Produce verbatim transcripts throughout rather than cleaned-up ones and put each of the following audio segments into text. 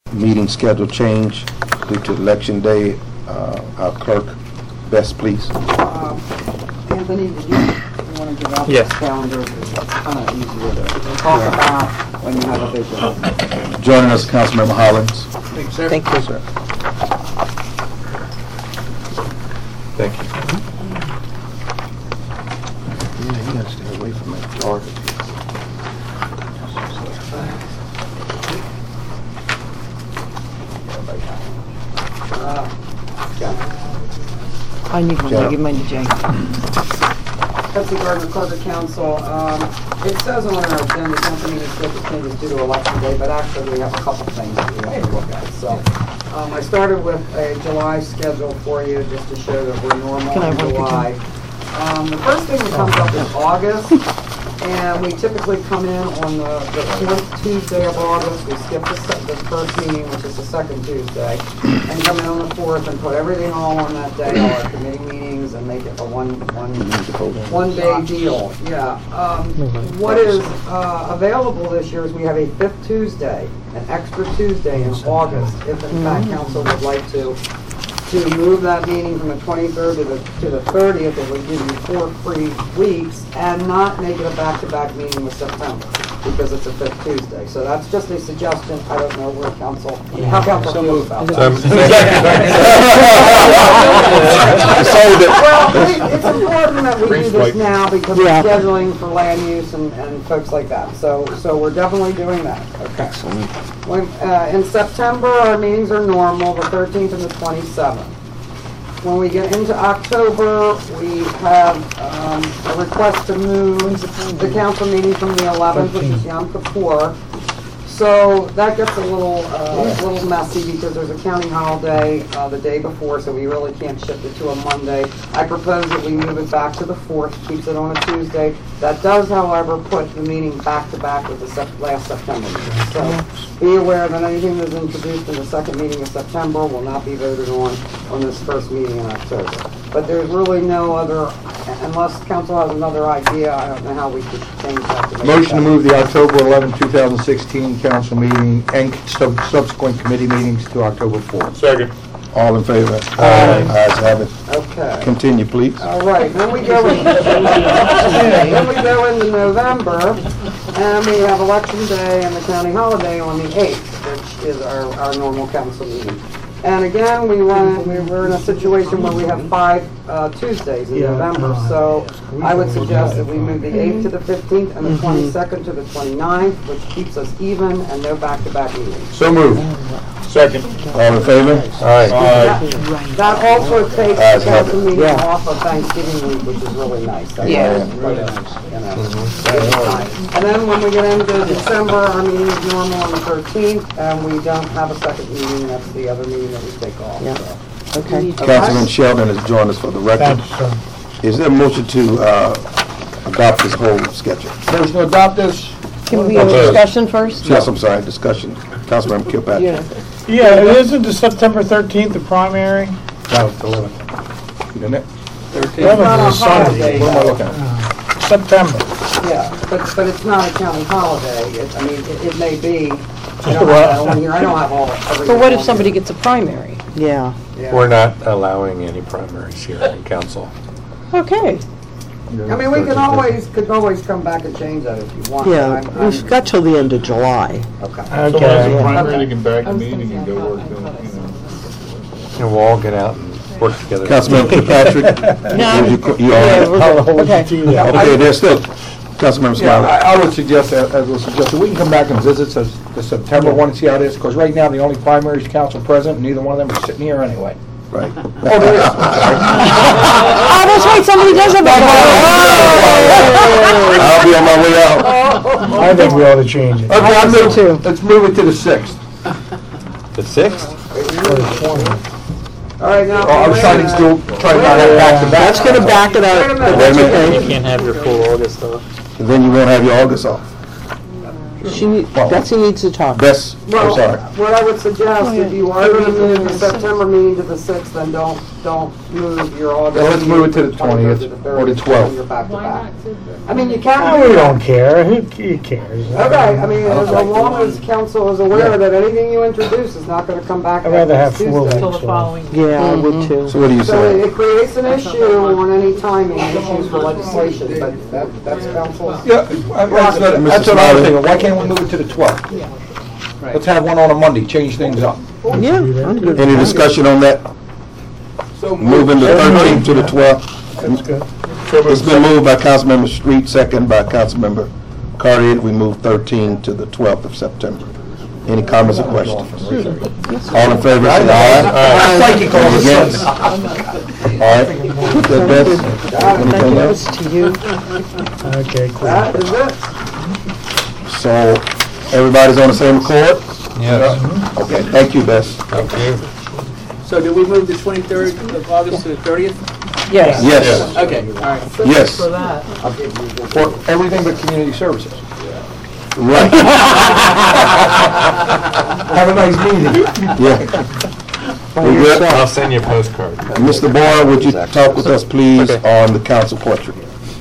meeting schedule change due to election day. Uh, our clerk, Bess, please. Uh, Anthony, did you, you want to give out Yes. the calendar? It's kind of easier to talk about when you have a vision. Joining us, Councilmember Hollins. Thank you, sir. Thank you. Yeah, you gotta stay away from that Florida. I need one, I'll give mine to Jay. Betsy Gardner, Clerk of Council. Um, it says on our agenda something is scheduled changes due to election day, but actually we have a couple things that we have to look at. So um, I started with a July schedule for you just to show that we're normal Can I in have one, July. Um, the first thing that comes up is August. And we typically come in on the, the fourth Tuesday of August. We skip the, se- the first meeting, which is the second Tuesday, and come in on the fourth and put everything all on that day, all our committee meetings, and make it a one, one, one day deal. Yeah. Um, what is uh, available this year is we have a fifth Tuesday, an extra Tuesday in August, if in fact council would like to. To move that meeting from the twenty-third to the, to the thirtieth, it would give you four free weeks and not make it a back-to-back meeting with September because it's a fifth Tuesday. So that's just a suggestion. I don't know where council, how council feels about that. Well, it- it's important that we do this now because we're Yeah. scheduling for land use and, and folks like that. So, so we're definitely doing that. Okay. When, uh, in September, our meetings are normal, the thirteenth and the twenty-seventh. When we get into October, we have um, a request to move the council meeting from the eleventh, which is Yom Kippur. So that gets a little, uh, a little messy because there's a county holiday uh, the day before, so we really can't shift it to a Monday. I propose that we move it back to the fourth, keeps it on a Tuesday. That does, however, put the meeting back to back with the sep- last September meeting. So be aware that anything that's introduced in the second meeting of September will not be voted on on this first meeting in October. But there's really no other, unless council has another idea, I don't know how we could change that. To make Motion to it move the October eleventh, two thousand sixteen council meeting and sub- subsequent committee meetings to October fourth. Second. All in favor? Aye. Ayes have it. Okay. Continue, please. All right, then we go in, then we go into November, and we have election day and the county holiday on the eighth, which is our, our normal council meeting. And again, we run, we we're in a situation where we have five uh, Tuesdays in November, so I would suggest that we move the eighth to the fifteenth and the twenty-second to the twenty-ninth, which keeps us even and no back-to-back meetings. So moved. Second. All in favor? Aye. That that also takes Ayes the have council it. meeting Yeah. off of Thanksgiving week, which is really nice. That's Yeah. really nice, you know. And then when we get into December, our meeting is normal on the thirteenth, and we don't have a second meeting, that's the other meeting that we take off. Yeah. so. Okay. Councilman Sheldon has joined us for the record. Is there a motion to uh, adopt this whole schedule? Motion to adopt this. Can we have a discussion first? Yes, I'm sorry, discussion. Councilmember Kilpatrick. Yeah. Yeah, it isn't the September thirteenth, the primary? No, it's eleventh. Isn't it? eleventh is a holiday. Sunday. What am I looking at? September. Yeah, but, but it's not a county holiday, It- I mean, it it may be, I don't have that on here, I don't have all, everything. But what if on somebody here. gets a primary? Yeah. Yeah. We're not allowing any primaries here in council. Okay. I mean, we can always, could always come back and change that if you want. but Yeah, I'm- I'm- we've got till the end of July. Okay. Okay. primary, they can back the meeting and go work And we'll all get out and work together. Councilmember Kilpatrick? No. You you all right? Okay. Okay, there's still, Councilmember Yeah, Smiley. I I would suggest, that- as was suggested, we can come back and visit the the September one and see how it is, because right now, the only primaries council present, and neither one of them are sitting here anyway. Right. Oh, there is. Oh, that's right, somebody does have a I'll be on my way out. I think we ought to change it. Okay, I think so move, too. let's move it to the sixth. The sixth? All right, now. Oh, I was trying to still, trying to not have back to back. That's gonna back it Wait a up, minute. but that's Wait a minute. okay. Can't have your full August off. Then you won't have your August off. She, need- Betsy needs to talk. Bess, I'm Well, sorry. what I would suggest, if you are gonna move the September meeting to the sixth, then don't, don't move your August. Yeah, let's move it to the meeting from twenty-third twentieth to or the thirtieth, twelfth. You're back to back. I mean, you can. Oh, we don't care. Who who cares? Okay, I mean, as long as council is aware that anything you introduce is not gonna come back I'd rather have next four Tuesday. weeks off. Yeah, I would too. So what do you So say? it creates an issue on any timing issues for legislation, but that, that's council's. Yeah, that's what that's what I was thinking. Why can't we move it to the twelfth? Let's have one on a Monday, change things up. Yeah, I'm good. Any discussion on that? Moving the thirteenth to the twelfth? That's good. It's been moved by Councilmember Street, second by Councilmember Carter. We move thirteen to the twelfth of September. Any comments or questions? All in favor, say aye. Psychic all of a sudden. Against? All right. Put that, Bess. Anything else? To you. Okay, cool. That is it. So, everybody's on the same accord? Yes. Okay, thank you, Bess. Thank you. So do we move the twenty-third of August to the thirtieth? Yes. Yes, Okay, all right. yes, For everything but community services. right, Have a nice meeting. yeah. We good? I'll send you a postcard. Mister Boyle, would you talk with us, please, on the council portrait?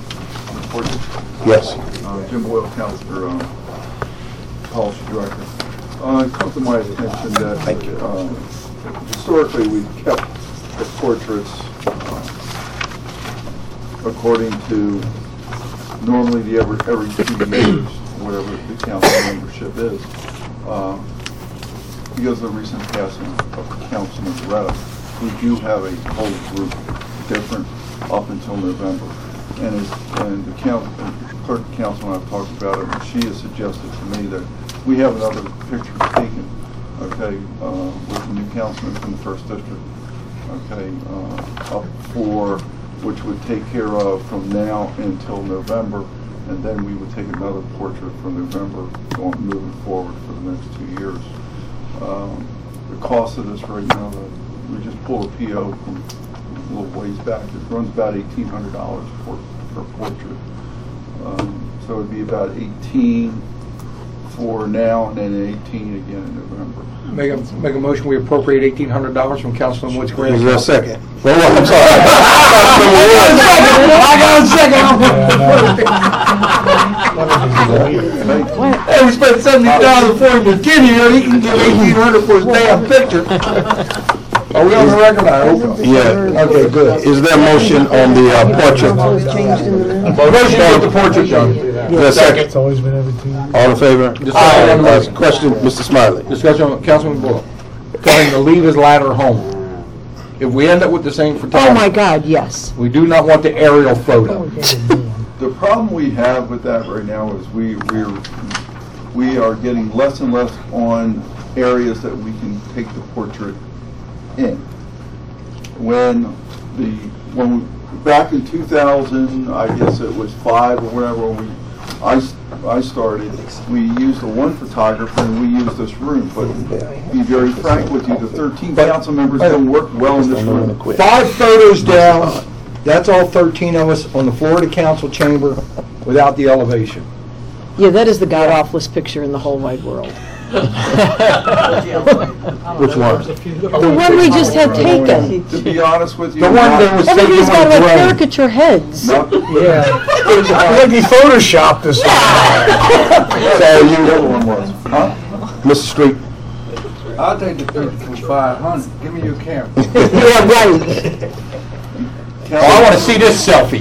Yes. Uh, Jim Boyle, Counselor, um, Policy Director. Uh, it comes to my attention that Thank you. uh, historically we've kept the portraits uh, according to normally the every, every two years, whatever the council membership is. Uh, because of the recent passing of Councilman Beretta, we do have a whole group different up until November. And, as, and the count, clerk of council and I've talked about it, and she has suggested to me that we have another picture taken, okay, uh, with the new councilman from the first district, okay, uh, up for, which would take care of from now until November, and then we would take another portrait from November going, moving forward for the next two years. Um, the cost of this right now, the, we just pulled a P O from a little ways back. It runs about eighteen hundred dollars per, per portrait. Um, so it'd be about eighteen for now and then eighteen again in November. Make a, make a motion, we appropriate eighteen hundred dollars from Councilman Woods Grant. Is there a second? Well, well, I'm sorry. I got a second. Hey, we spent seventy thousand for him to get here, he can give eighteen hundred for his damn picture. Are we on the record? I hope. Yeah. Okay, good. Is there a motion on the uh, portrait? Motion to get the portrait done. Is there a second? It's always been every two years. All in favor? Discussion on the Uh, motion. Question, Mister Smiley. Discussion on Councilman Boyle. Tell him to leave his ladder home. If we end up with the same Oh, my photography, God, yes. we do not want the aerial photo. The problem we have with that right now is we we're we are getting less and less on areas that we can take the portrait in. When the when we, back in two thousand, I guess it was five or whatever, when we I I started, we used the one photographer and we used this room. But to be very frank with you, the thirteen council members don't work well in this room. Five photos down, that's all thirteen of us on the floor of the council chamber without the elevation. Yeah, that is the god-awfulest picture in the whole wide world. Which one? The one we just had taken. To be honest with you, The one that was taken Everybody's got with like a drone. caricature heads. not, Yeah. Like he photoshopped this. So the you, other one was, huh? Mister Street. I'll take the picture for five hundred. Give me your camera. Yeah, right. Oh, I want to see this selfie.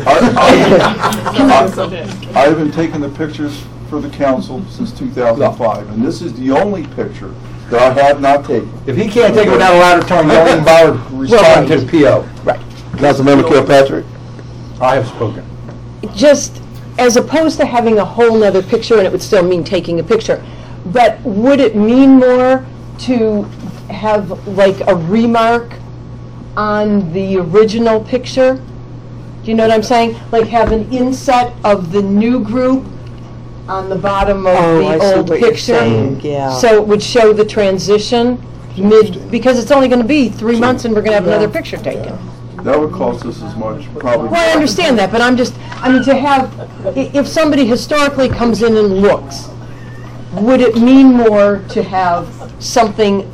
I have been taking the pictures for the council since two thousand five, and this is the only picture that I have not taken. If he can't take it without a ladder, tell him don't even bother responding to the P O. Right. Councilmember Kilpatrick. I have spoken. Just as opposed to having a whole nother picture, and it would still mean taking a picture, but would it mean more to have like a remark on the original picture? Do you know what I'm saying? Like have an inset of the new group on the bottom of Oh, I the see old what you're picture? saying, yeah. So it would show the transition mid, because it's only going to be three months and we're going to have another picture taken. That would cost us as much, probably. Well, I understand that, but I'm just, I mean, to have, i- if somebody historically comes in and looks, would it mean more to have something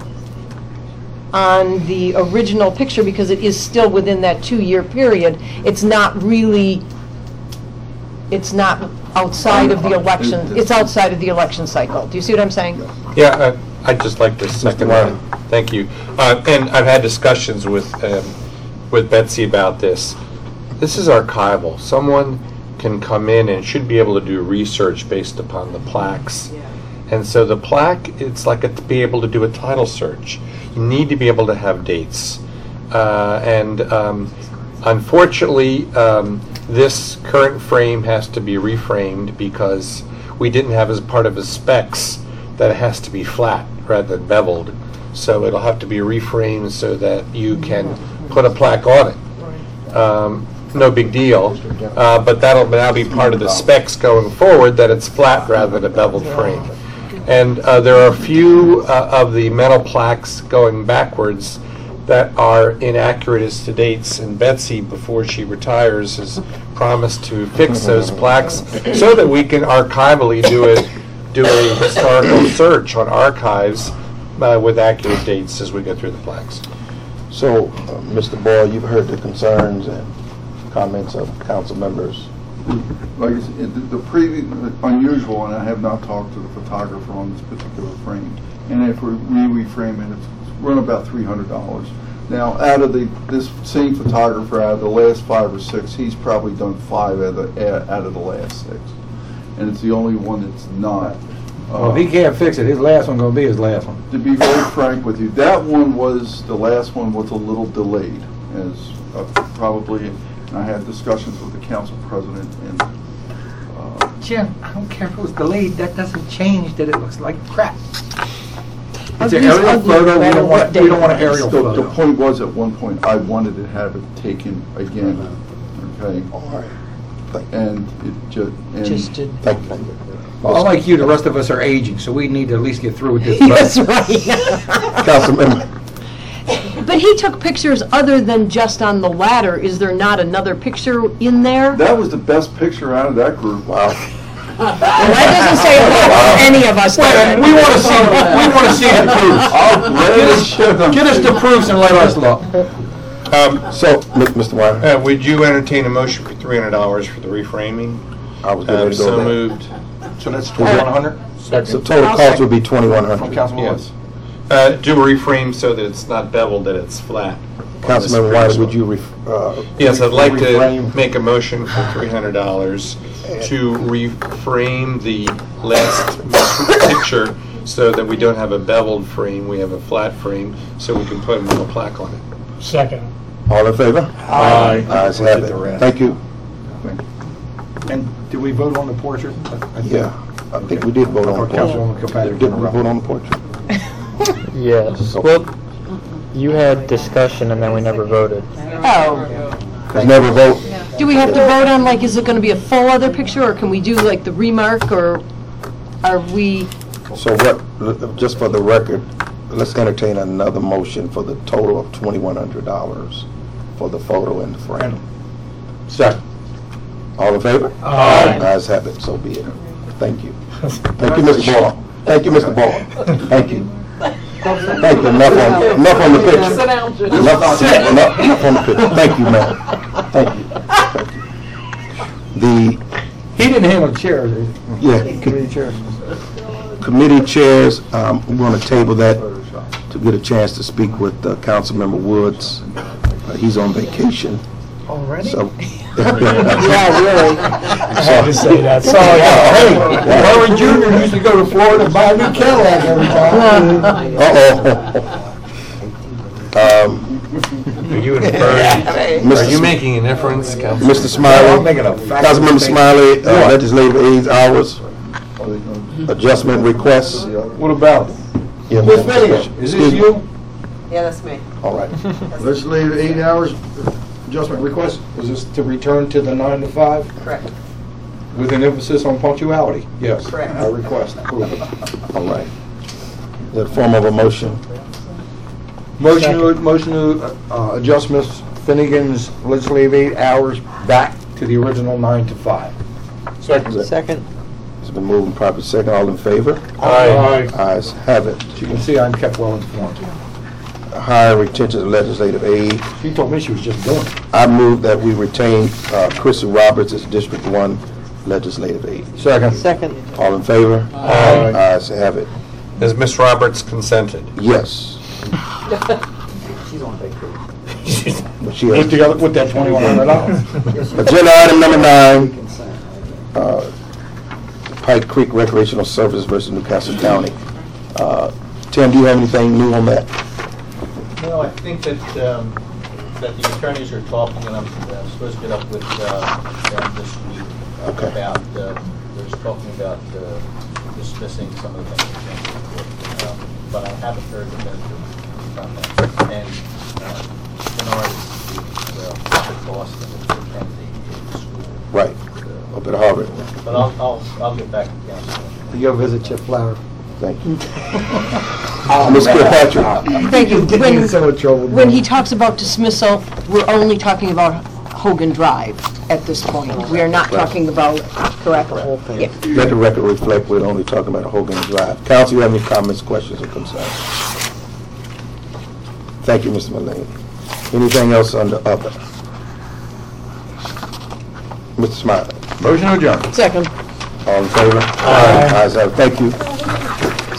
on the original picture, because it is still within that two-year period? It's not really, it's not outside of the election, it's outside of the election cycle. Do you see what I'm saying? Yeah, uh, I'd just like to second that. Thank you. Uh, And I've had discussions with, um, with Betsy about this. This is archival. Someone can come in and should be able to do research based upon the plaques. And so the plaque, it's like a, to be able to do a title search. You need to be able to have dates. Uh, And um, unfortunately, um, this current frame has to be reframed because we didn't have as part of the specs that it has to be flat rather than beveled. So it'll have to be reframed so that you can put a plaque on it. Um, no big deal, uh, but that'll now be part of the specs going forward, that it's flat rather than a beveled frame. And uh, there are a few uh, of the metal plaques going backwards that are inaccurate as to dates, and Betsy, before she retires, has promised to fix those plaques so that we can archivally do it, do a historical search on archives uh, with accurate dates as we go through the plaques. So, uh, Mister Boyle, you've heard the concerns and comments of council members. Like I said, the, the previous, unusual, and I have not talked to the photographer on this particular frame. And if we re-reframe it, it's run about three hundred dollars. Now, out of the, this same photographer, out of the last five or six, he's probably done five out of the, out of the last six. And it's the only one that's not. Well, if he can't fix it, his last one gonna be his last one. To be very frank with you, that one was, the last one was a little delayed, as uh, probably, and I had discussions with the council president, and uh, Jim, I don't care if it was delayed, that doesn't change that it looks like crap. It's an Ugly's aerial ugly, photo, no we matter don't what want, day we don't want it an is. aerial the, the photo. point was, at one point, I wanted to have it taken again, okay? All right. Thank And it ju, and. Just did. Thank you. Unlike you, the rest of us are aging, so we need to at least get through with this. That's budget. right. Councilmember, But he took pictures other than just on the ladder. Is there not another picture in there? That was the best picture out of that group. wow. Well, that doesn't say a lot about any of us. does it? We wanna see, we wanna see the proofs. I'll gladly show them. Get us the proofs and let us look. Um, So, Mi- Mister Wyder, uh, Would you entertain a motion for three hundred dollars for the reframing? I was going Um, to So go there. moved. So that's twenty-one hundred? So total cost would be twenty-one From hundred. Councilman Yes. Woods. Uh, Do a reframe so that it's not beveled, that it's flat. Councilmember Wyder, would you, ref- uh? Yes, I'd like to reframe? make a motion for three hundred dollars to reframe the last picture so that we don't have a beveled frame, we have a flat frame, so we can put a metal plaque on it. Second. All in favor? Aye. Ayes have it. Thank you. And did we vote on the portrait? I- I think- Yeah, I think we did vote on the Okay, Councilwoman portrait. Kilpatrick. Didn't we vote on the portrait? Yes. Well, you had discussion and then we never voted. Oh. There's never a vote. Do we have to vote on, like, is it going to be a full other picture, or can we do, like, the remark, or are we, So what, just for the record, let's entertain another motion for the total of twenty-one hundred dollars for the photo and the frame. Second. All in favor? Aye. Ayes have it, so be it. Thank you. Thank you, Mister Ball. Thank you, Mister Ball. Thank you. Thank you, enough on, enough on the Sit picture. down, Jim. Enough, enough enough on the picture. Thank you, ma'am. Thank you. Thank you. The, He didn't handle chairs, did he? yeah, Committee chairs. committee chairs, um, we want to table that to get a chance to speak with uh, Councilmember Woods. Uh, He's on vacation, Already? so. Yeah, really. I had to say that, Oh, sorry. yeah. Hey, Harvard Junior used to go to Florida and buy a new Cadillac every time. Uh-oh. Um, Are you inferring, are you making an inference, Councilman? Mister Smiley, I'm making a fact- Councilmember Smiley, uh, legislative aids hours, adjustment requests. What about it? Yeah, Miz Finnegan, is this you? Yeah, that's me. All right. Legislative eight hours adjustment request, was this to return to the nine to five Correct. with an emphasis on punctuality? Yes. Correct. I request approval. All right. Is that a form of a motion? Motion to, motion to uh, adjust Miz Finnegan's legislative eight hours back to the original nine to five. Second. Second. It's been moved and properly second. All in favor? Aye. Ayes have it. As you can see, I'm kept well informed. Hire retention of legislative aid. She told me she was just doing it. I move that we retain uh, Chrissy Roberts as District One legislative aid. Second. Second. All in favor? Aye. Ayes have it. Has Miss Roberts consented? Yes. She's on vacation. But she Put has. together with that twenty-one hundred dollars. Agenda item number nine, uh, Pike Creek Recreational Services versus Newcastle County. Uh, Tim, do you have anything new on that? No, I think that, um, that the attorneys are talking, and I'm uh, supposed to get up with, uh, them this week uh, Okay. about, uh, they're talking about, uh, dismissing some of the things that came to the court. Um, But I haven't heard the minister about that. And, uh, Bernard is, uh, up at Boston, and attend the, the school. Right, Uh, up at Harvard. But I'll, I'll, I'll get back to council. You go visit Chip Flower. Thank you. Miz Kilpatrick. Thank you. Getting When- in so much trouble. When he talks about dismissal, we're only talking about Hogan Drive at this point. We are not talking about, correct? Yeah. Let the record reflect, we're only talking about Hogan Drive. Council, you have any comments, questions, or concerns? Thank you, Mister Mullane. Anything else under other? Mister Smiley. Motion adjourned. Second. All in favor? Aye. Ayes have it. Thank you.